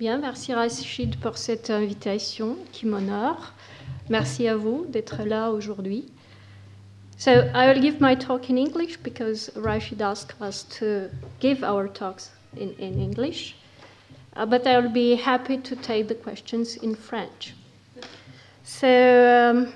Bien, merci Rachid pour cette invitation qui m'honore. Merci à vous d'être là aujourd'hui. So I will give my talk in English because Rachid asked us to give our talks in English. But I will be happy to take the questions in French. So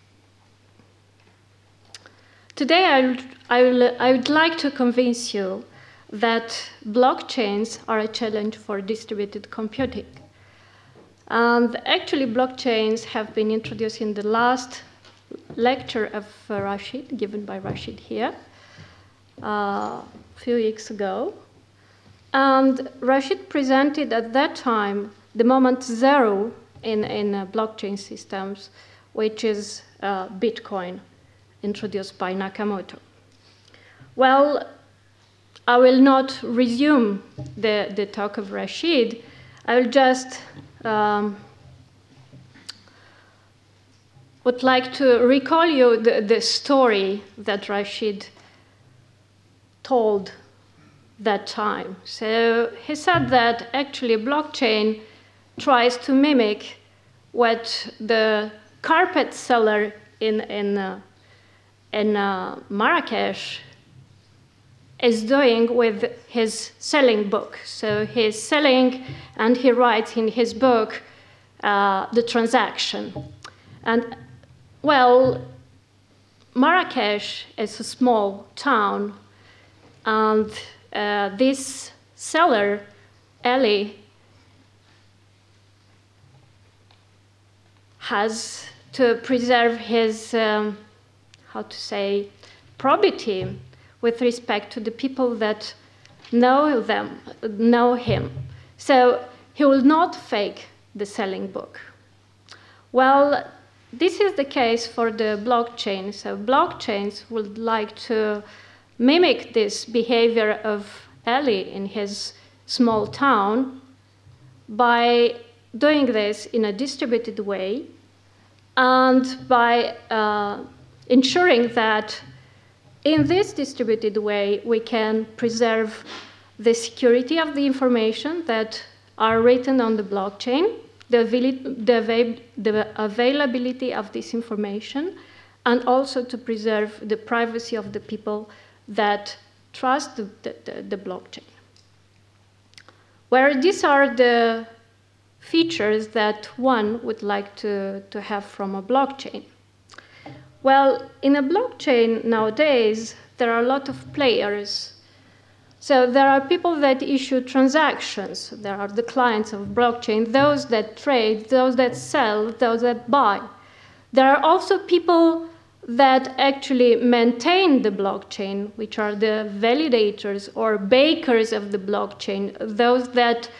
today I would like to convince you that blockchains are a challenge for distributed computing. And actually, blockchains have been introduced in the last lecture of Rachid, given by Rachid here, a few weeks ago. And Rachid presented at that time the moment zero in blockchain systems, which is Bitcoin, introduced by Nakamoto. Well, I will not resume the talk of Rachid. I will just would like to recall you the story that Rachid told that time. So he said that actually blockchain tries to mimic what the carpet seller in Marrakesh is doing with his selling book. So he's selling and he writes in his book the transaction. And well, Marrakesh is a small town, and this seller, Ali, has to preserve his, probity with respect to the people that know him. So he will not fake the selling book. Well, this is the case for the blockchain. So blockchains would like to mimic this behavior of Ali in his small town by doing this in a distributed way and by ensuring that in this distributed way, we can preserve the security of the information that are written on the blockchain, the availability of this information, and also to preserve the privacy of the people that trust the blockchain. Where these are the features that one would like to have from a blockchain. Well, in a blockchain nowadays, there are a lot of players. So there are people that issue transactions. There are the clients of blockchain, those that trade, those that sell, those that buy. There are also people that actually maintain the blockchain, which are the validators or bakers of the blockchain, those that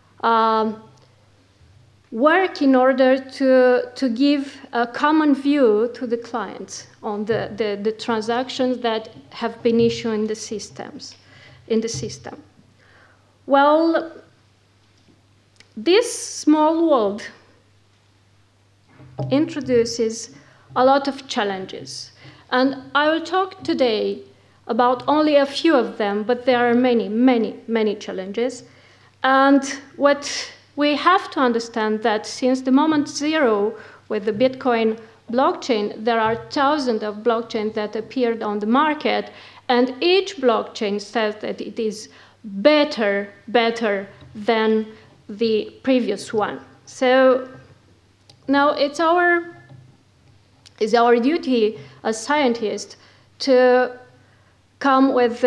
work in order to give a common view to the clients on the transactions that have been issued in the system. Well, this small world introduces a lot of challenges. And I will talk today about only a few of them, but there are many, many, many challenges. And what we have to understand that since the moment zero with the Bitcoin blockchain, there are thousands of blockchains that appeared on the market, and each blockchain says that it is better than the previous one. So now it's our duty as scientists to come with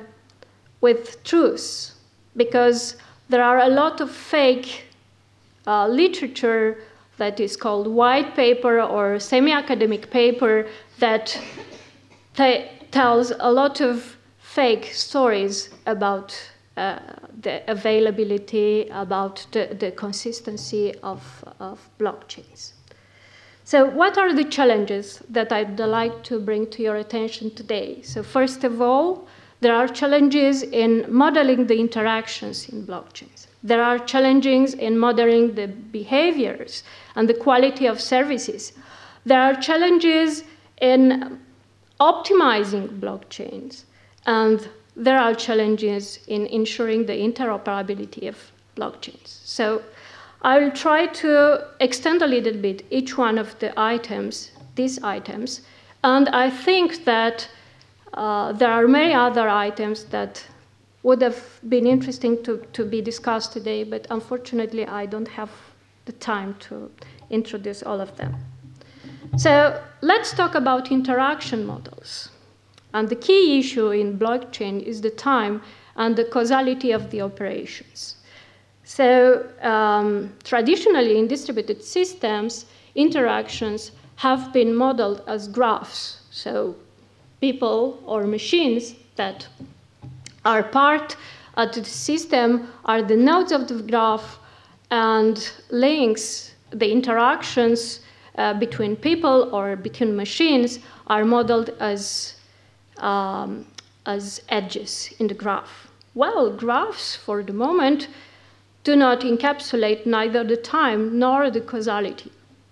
truth, because there are a lot of fake literature that is called white paper or semi-academic paper that tells a lot of fake stories about the availability, about the consistency of blockchains. So what are the challenges that I'd like to bring to your attention today? So first of all, there are challenges in modeling the interactions in blockchains. There are challenges in modeling the behaviors and the quality of services. There are challenges in optimizing blockchains. And there are challenges in ensuring the interoperability blockchains. So I will try to extend a little bit each one of the items, these items, and I think that there are many other items that would have been interesting to be discussed today, but unfortunately I don't have the time to introduce all of them. So let's talk about interaction models. And the key issue in blockchain is the time and the causality of the operations. So traditionally in distributed systems, interactions have been modeled as graphs. So people or machines that are part of the system are the nodes of the graph, and links, the interactions between people or between machines are modeled as edges in the graph. Well, graphs for the moment do not encapsulate neither the time nor the causality.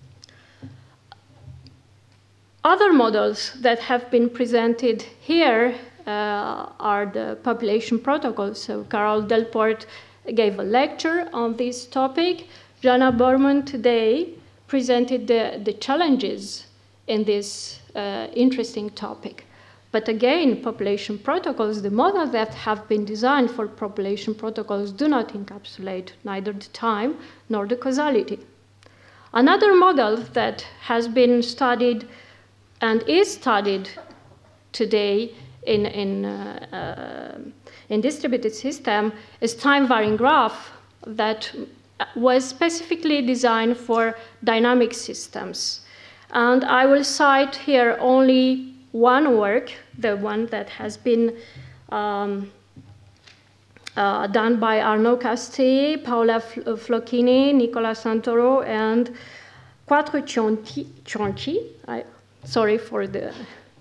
Other models that have been presented here are the population protocols. So Carol Delporte gave a lecture on this topic. Jana Borman today presented the challenges in this interesting topic. But again, population protocols, the models that have been designed for population protocols do not encapsulate neither the time nor the causality. Another model that has been studied and is studied today in distributed system is time-varying graph that was specifically designed for dynamic systems. And I will cite here only one work, the one that has been done by Arnaud Castet, Paola Flocchini, Nicola Santoro, and Quattro Cionchi. Sorry for the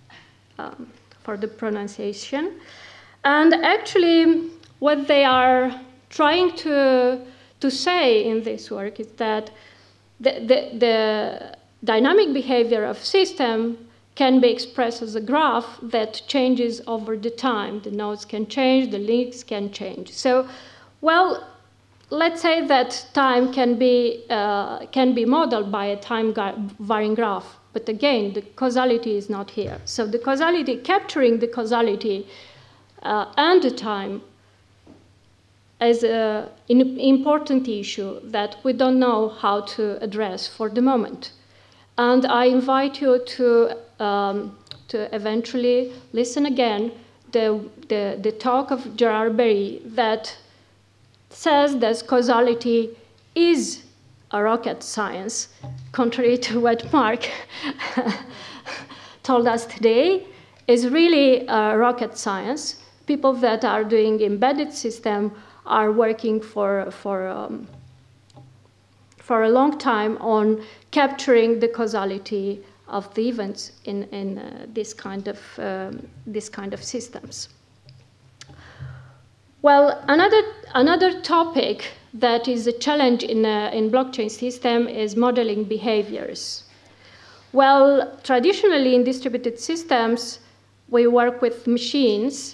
pronunciation. And actually, what they are trying to say in this work is that the dynamic behavior of system can be expressed as a graph that changes over the time. The nodes can change, the links can change. So, well, let's say that time can be modeled by a time-varying graph. But again, the causality is not here. So the causality, capturing the causality and the time is an important issue that we don't know how to address for the moment. And I invite you to eventually listen again the talk of Gerard Berry that says that causality is a rocket science, contrary to what Mark told us today, is really a rocket science. People that are doing embedded system are working for a long time on capturing the causality of the events in this kind of systems. Well, another topic that is a challenge in blockchain system is modeling behaviors. Well, traditionally in distributed systems, we work with machines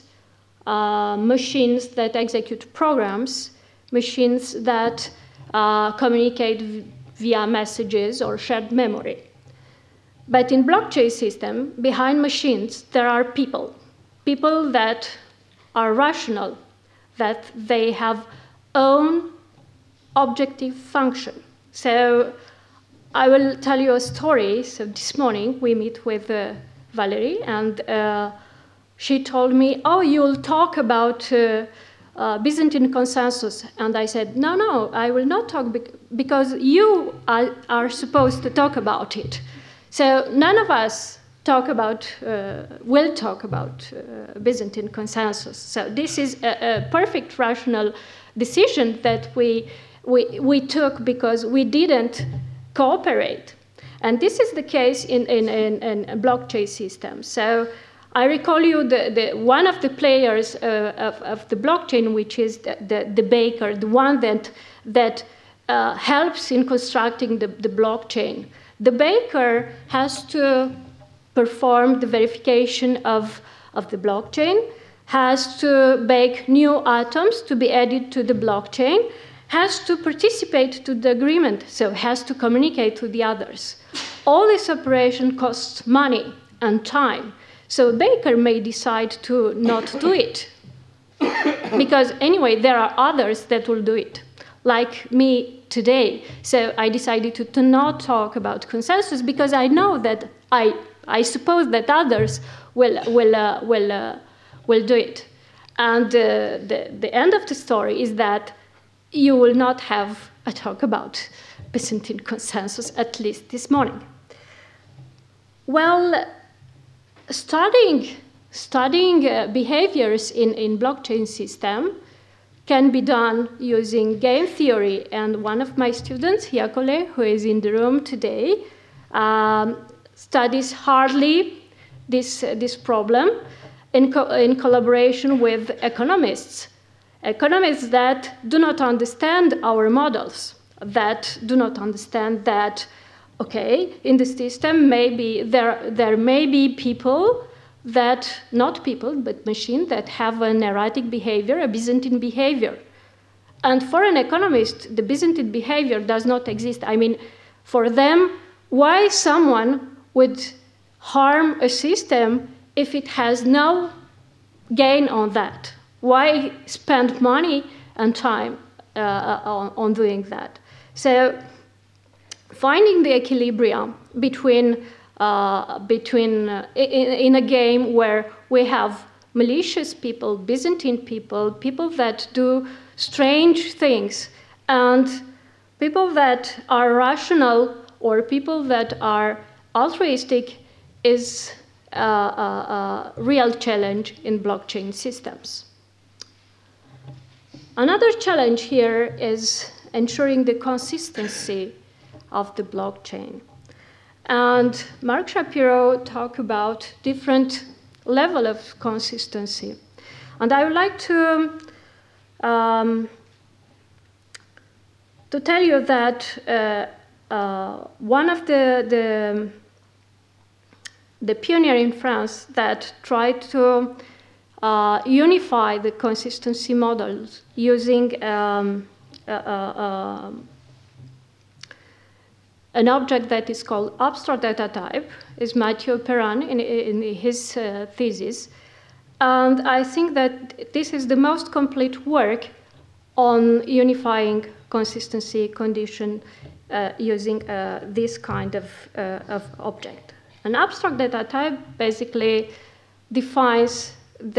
that execute programs, machines that communicate via messages or shared memory. But in blockchain system, behind machines, there are people that are rational, that they have own objective function. So I will tell you a story. So this morning we meet with Valerie, and she told me, "Oh, you'll talk about Byzantine consensus." And I said, no, I will not talk because you are supposed to talk about it. So none of us will talk about Byzantine consensus. So this is a perfect rational decision that we took because we didn't cooperate. And this is the case in blockchain systems. So I recall you one of the players of the blockchain, which is the baker, the one that helps in constructing the blockchain. The baker has to perform the verification of the blockchain, has to bake new atoms to be added to the blockchain, has to participate to the agreement, so has to communicate to the others. All this operation costs money and time. So baker may decide to not do it, because anyway, there are others that will do it, like me today. So I decided to not talk about consensus because I know that I suppose that others will do it. And the end of the story is that you will not have a talk about Byzantine consensus, at least this morning. Well, studying behaviors in blockchain system can be done using game theory. And one of my students, Iacole, who is in the room today, studies hardly this problem in collaboration with economists. Economists that do not understand our models, that do not understand that, okay, in the system maybe there may be people that, not people, but machines that have an erratic behavior, a Byzantine behavior. And for an economist, the Byzantine behavior does not exist. I mean, for them, why someone would harm a system if it has no gain on that? Why spend money and time on doing that? So finding the equilibrium between in a game where we have malicious people, Byzantine people, people that do strange things, and people that are rational or people that are altruistic is a real challenge in blockchain systems. Another challenge here is ensuring the consistency of the blockchain. And Mark Shapiro talked about different level of consistency. And I would like to tell you that one of the pioneer in France that tried to unify the consistency models using an object that is called abstract data type is Mathieu Perrin in his thesis. And I think that this is the most complete work on unifying consistency condition using this kind of object. An abstract data type basically defines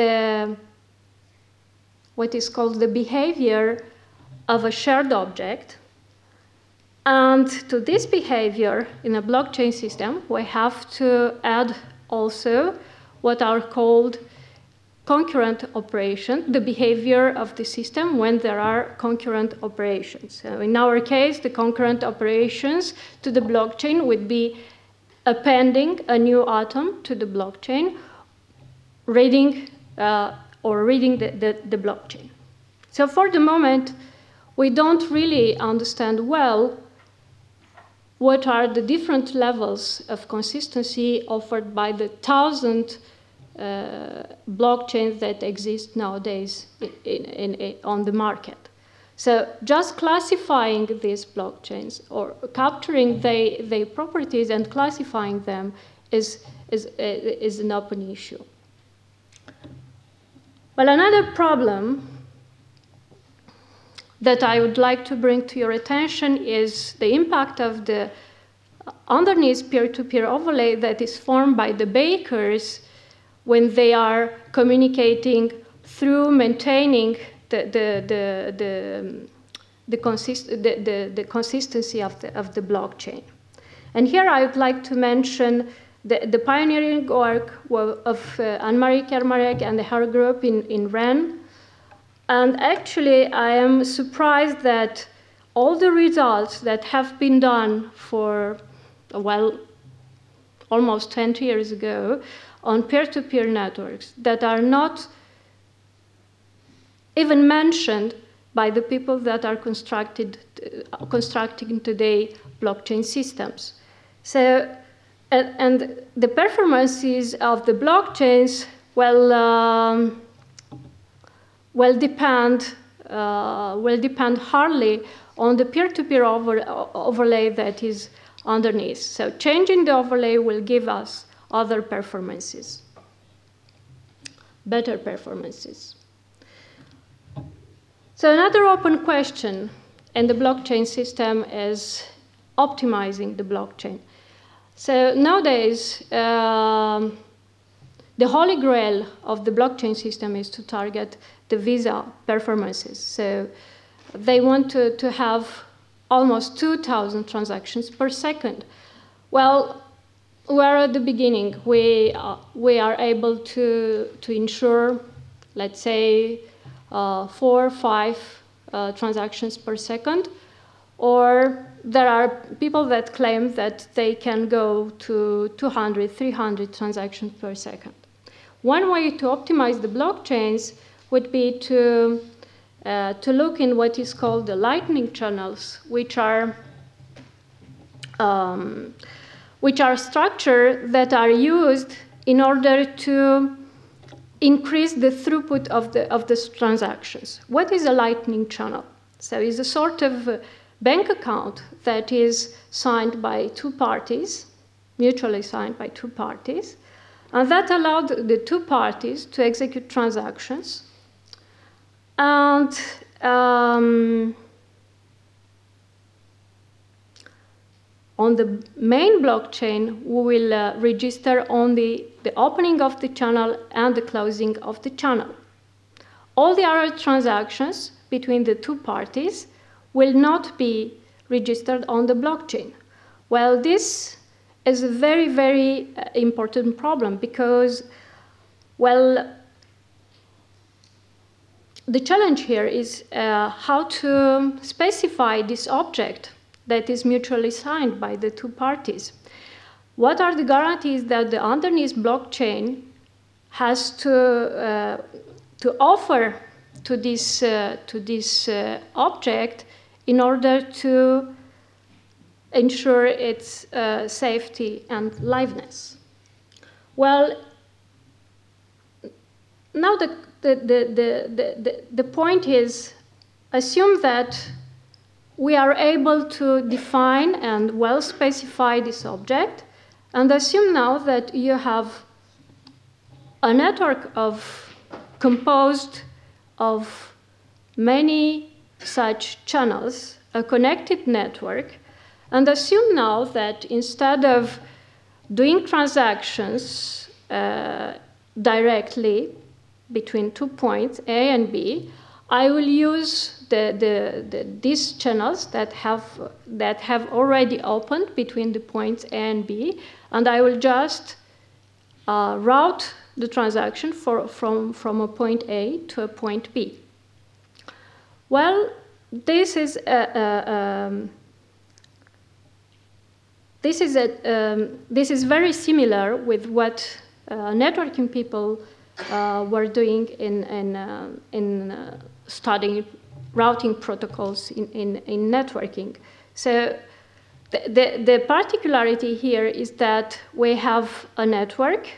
what is called the behavior of a shared object. And to this behavior in a blockchain system, we have to add also what are called concurrent operations, the behavior of the system when there are concurrent operations. So in our case, the concurrent operations to the blockchain would be appending a new atom to the blockchain, reading the blockchain. So for the moment, we don't really understand well what are the different levels of consistency offered by the 1,000 blockchains that exist nowadays on the market. So just classifying these blockchains or capturing their properties and classifying them is an open issue. Well, another problem that I would like to bring to your attention is the impact of the underneath peer-to-peer overlay that is formed by the bakers when they are communicating through maintaining the consistency of the blockchain. And here I would like to mention the pioneering work of Anne-Marie Kermarek and her group in Rennes. And actually, I am surprised that all the results that have been done for, well, almost 20 years ago on peer-to-peer networks that are not even mentioned by the people that are constructing today blockchain systems. So, and the performances of the blockchains, well, depend will depend hardly on the peer-to-peer overlay that is underneath. So changing the overlay will give us other performances, better performances. So another open question in the blockchain system is optimizing the blockchain. So nowadays, the holy grail of the blockchain system is to target the Visa performances. So they want to have almost 2,000 transactions per second. Well, we're at the beginning. We are able to ensure, let's say, 4 or 5 transactions per second, or there are people that claim that they can go to 200, 300 transactions per second. One way to optimize the blockchains would be to look in what is called the lightning channels, which are structures that are used in order to increase the throughput of the transactions. What is a lightning channel? So it's a sort of bank account that is signed by 2 parties, mutually signed by 2 parties, and that allowed the 2 parties to execute transactions. And on the main blockchain, we will register only the opening of the channel and the closing of the channel. All the other transactions between the 2 parties will not be registered on the blockchain. Well, this is a very, very important problem because, well, the challenge here is how to specify this object that is mutually signed by the 2 parties. What are the guarantees that the underneath blockchain has to offer to this object in order to ensure its safety and liveness? Well, now the point is, assume that we are able to define and well specify this object, and assume now that you have a network composed of many such channels, a connected network, and assume now that instead of doing transactions directly between 2 points, A and B, I will use these channels that have already opened between the points A and B, and I will just route the transaction from a point A to a point B. Well, this is very similar with what networking people were doing in studying routing protocols in networking. So the particularity here is that we have a network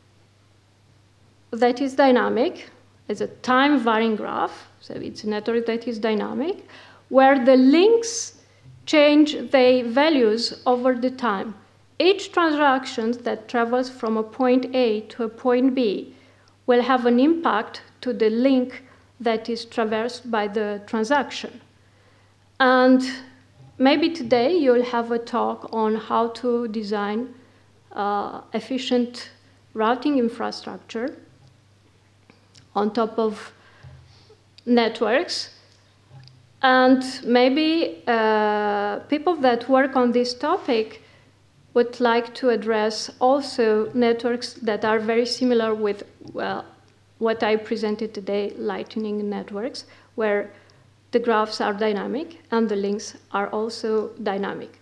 that is dynamic. It's a time-varying graph, so it's a network that is dynamic, where the links change their values over the time. Each transaction that travels from a point A to a point B will have an impact to the link that is traversed by the transaction. And maybe today you'll have a talk on how to design efficient routing infrastructure on top of networks. And maybe people that work on this topic would like to address also networks that are very similar with what I presented today, lightning networks, where the graphs are dynamic and the links are also dynamic.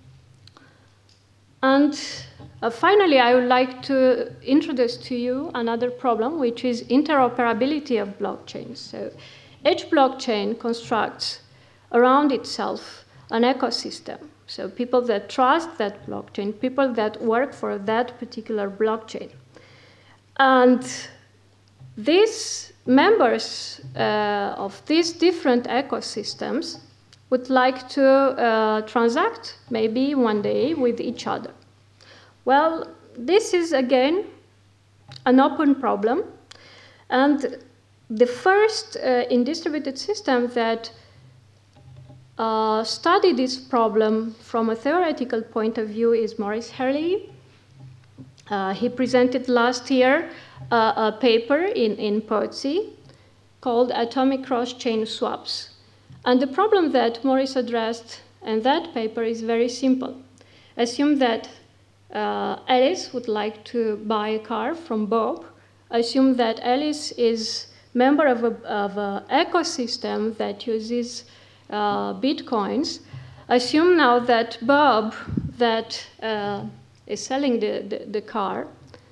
And finally, I would like to introduce to you another problem, which is interoperability of blockchains. So each blockchain constructs around itself an ecosystem. So people that trust that blockchain, people that work for that particular blockchain. And this members of these different ecosystems would like to transact maybe one day with each other. Well, this is again an open problem, and the first in distributed system that studied this problem from a theoretical point of view is Maurice Herlihy. He presented last year a paper in POETSI called Atomic Cross-Chain Swaps. And the problem that Maurice addressed in that paper is very simple. Assume that Alice would like to buy a car from Bob. Assume that Alice is member of an ecosystem that uses Bitcoins. Assume now that Bob, that is selling the car,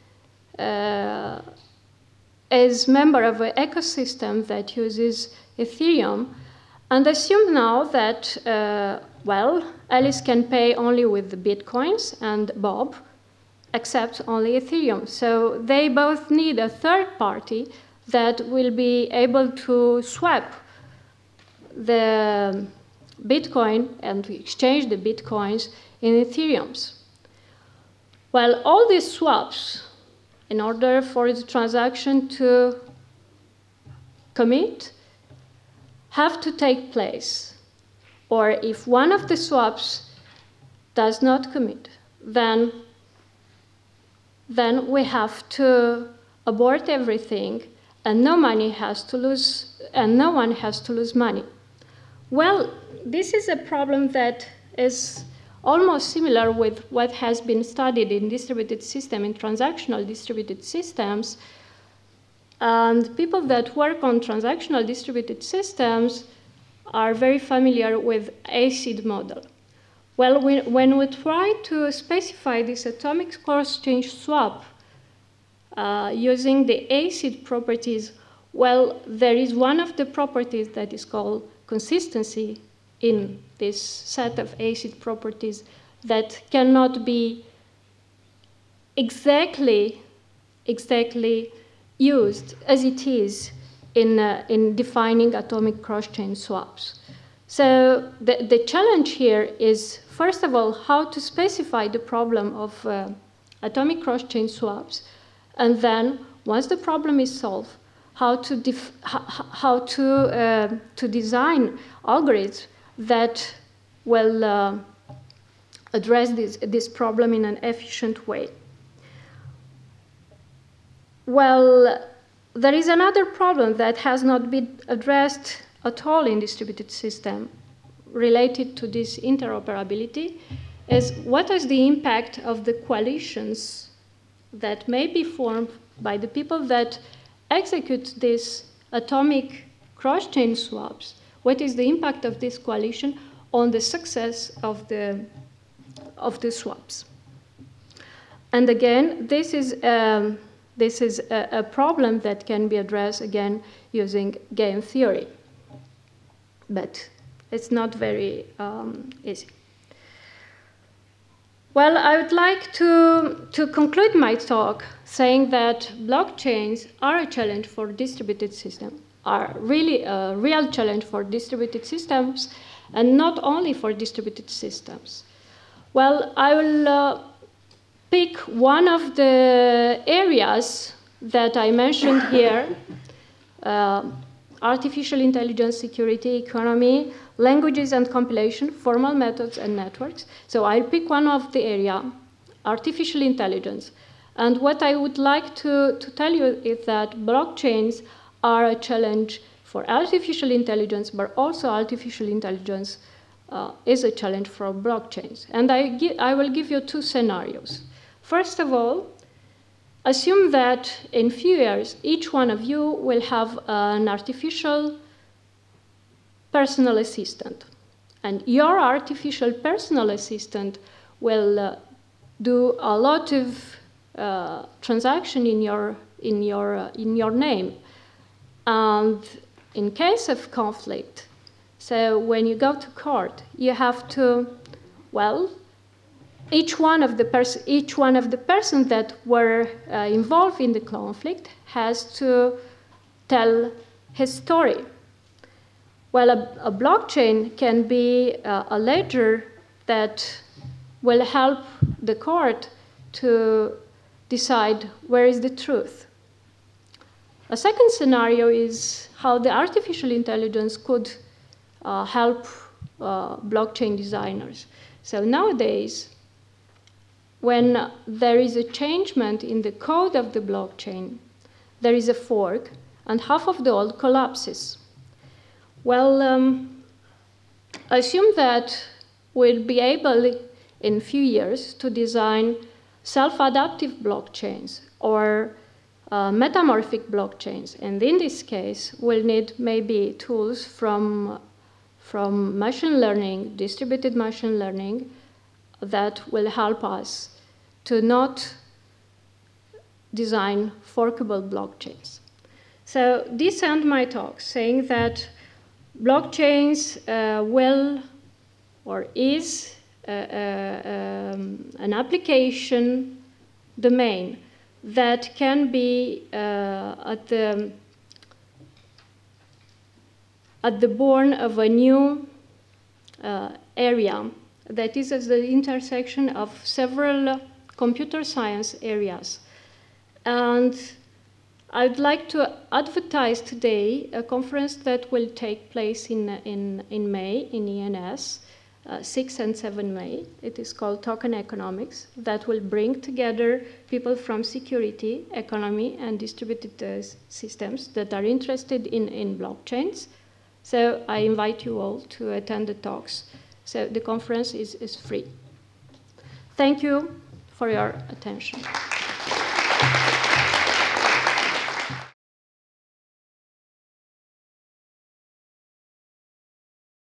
is member of an ecosystem that uses Ethereum, and assume now that, well, Alice can pay only with the Bitcoins and Bob accepts only Ethereum. So they both need a third party that will be able to swap the Bitcoin and to exchange the Bitcoins in Ethereums. Well, all these swaps, in order for the transaction to commit, have to take place. Or if one of the swaps does not commit, then we have to abort everything, and no money has to lose, and no one has to lose money. Well, this is a problem that is almost similar with what has been studied in distributed system, in transactional distributed systems. And people that work on transactional distributed systems are very familiar with ACID model. Well, when we try to specify this atomic cross-chain swap using the ACID properties, well, there is one of the properties that is called consistency in this set of ACID properties that cannot be exactly used as it is in defining atomic cross-chain swaps. So the challenge here is, first of all, how to specify the problem of atomic cross-chain swaps, and then once the problem is solved, how to design algorithms that will address this problem in an efficient way. Well, there is another problem that has not been addressed at all in distributed system related to this interoperability, is what is the impact of the coalitions that may be formed by the people that execute these atomic cross-chain swaps. What is the impact of this coalition on the success of the swaps? And again, this is a problem that can be addressed again using game theory, but it's not very easy. Well, I would like to conclude my talk saying that blockchains are a challenge for distributed systems, are really a real challenge for distributed systems, and not only for distributed systems. Well, I will pick one of the areas that I mentioned here, artificial intelligence, security, economy, languages and compilation, formal methods and networks. So I'll pick one of the area, artificial intelligence. And what I would like to tell you is that blockchains are a challenge for artificial intelligence, but also artificial intelligence is a challenge for blockchains. And I will give you two scenarios. First of all, assume that in few years, each one of you will have an artificial personal assistant. And your artificial personal assistant will do a lot of transaction in your name. And in case of conflict, so when you go to court, you have to, well, each one of the persons that were involved in the conflict has to tell his story. Well, a blockchain can be a ledger that will help the court to decide where is the truth. A second scenario is how the artificial intelligence could help blockchain designers. So nowadays, when there is a changement in the code of the blockchain, there is a fork, and half of the old collapses. Well, assume that we'll be able in a few years to design self-adaptive blockchains or metamorphic blockchains. And in this case, we'll need maybe tools from machine learning, distributed machine learning, that will help us to not design forkable blockchains. So this ends my talk, saying that blockchains will or is an application domain that can be at the born of a new area that is at the intersection of several computer science areas. And I'd like to advertise today a conference that will take place in May in ENS, 6 and 7 May. It is called Token Economics, that will bring together people from security, economy, and distributed systems that are interested in blockchains. So I invite you all to attend the talks. So the conference is free. Thank you for your attention.